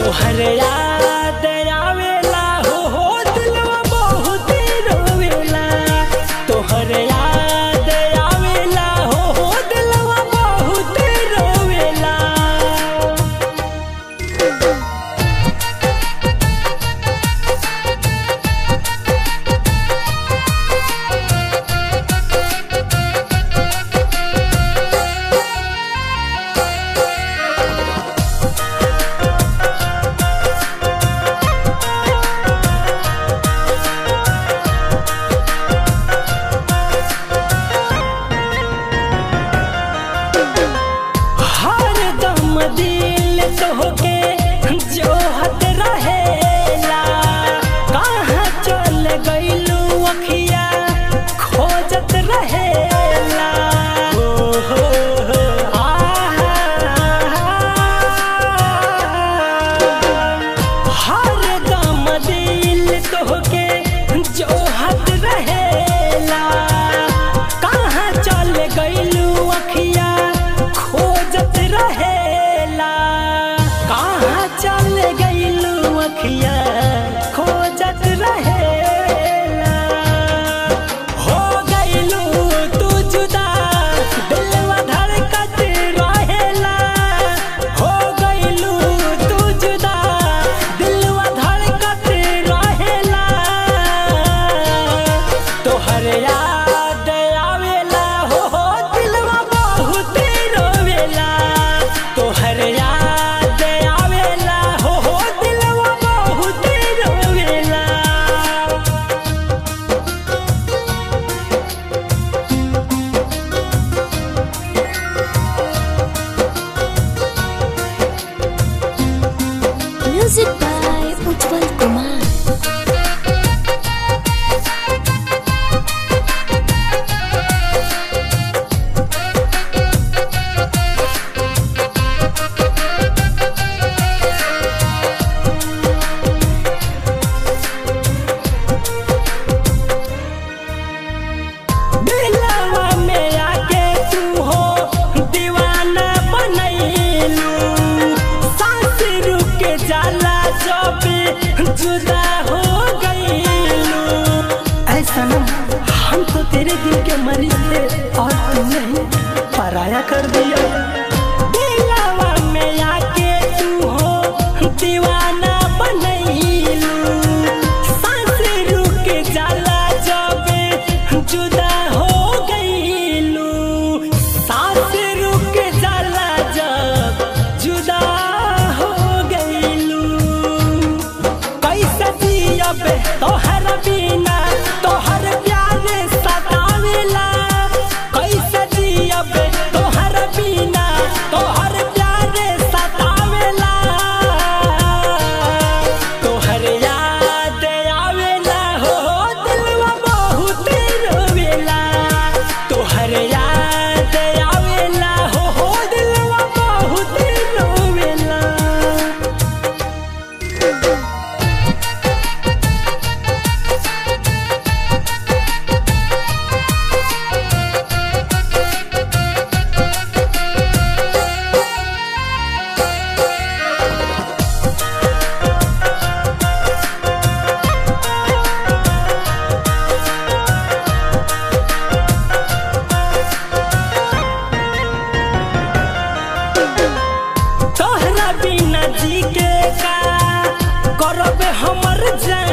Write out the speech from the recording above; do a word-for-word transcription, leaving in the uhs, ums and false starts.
तोहर याद आवेला हो हो दिलवा बहुत रोवेला। तोहर याद आवेला हो हो दिलवा बहुत रोवेला। दिल तोहके जोहत रहेला। कहाँ चल गइलू अखिया खोजत रहेला। हो हो हो आहा हर दम दिल तोहके जोहत रहेला। कहाँ चल गइलू अखिया खोजत रहे। कहाँ चल गइलू अखिया खोजत रहेला। हो गइलू तू जुदा दिलवा धड़कत रहेला। हो गइलू तू जुदा दिलवा धड़कत रहेला। तोहर याद आवेला हो हो दिलवा बहुत रोवेला। तोहर याद Music by Ujjwal Kumar. दिलवा में आके तू हो दीवाना बनैलू। सांस रुक जाला जब जुदा हो गइलू। ऐसा ना हम तो तेरे दिल के मरीज थे और तूने पराया कर दिया। दिलवा में आके तू हो दीवाना बनैलू। सांस रुक जाला जब जुदा हो गइलू। सांस रुक जाला जब जुदा हो गइलू। कैसे जियब तोहर बिना तोहर प्यार सतावेला। कैसे जियब तोहर बिना तोहर प्यार सतावेला। तोहर याद आवेला हो दिलवा बहुत रोवेला। तोहर याद आवेला हो हो दिलवा बहुत रोवेला। तोहरा बिना जी के का करब हमर जान।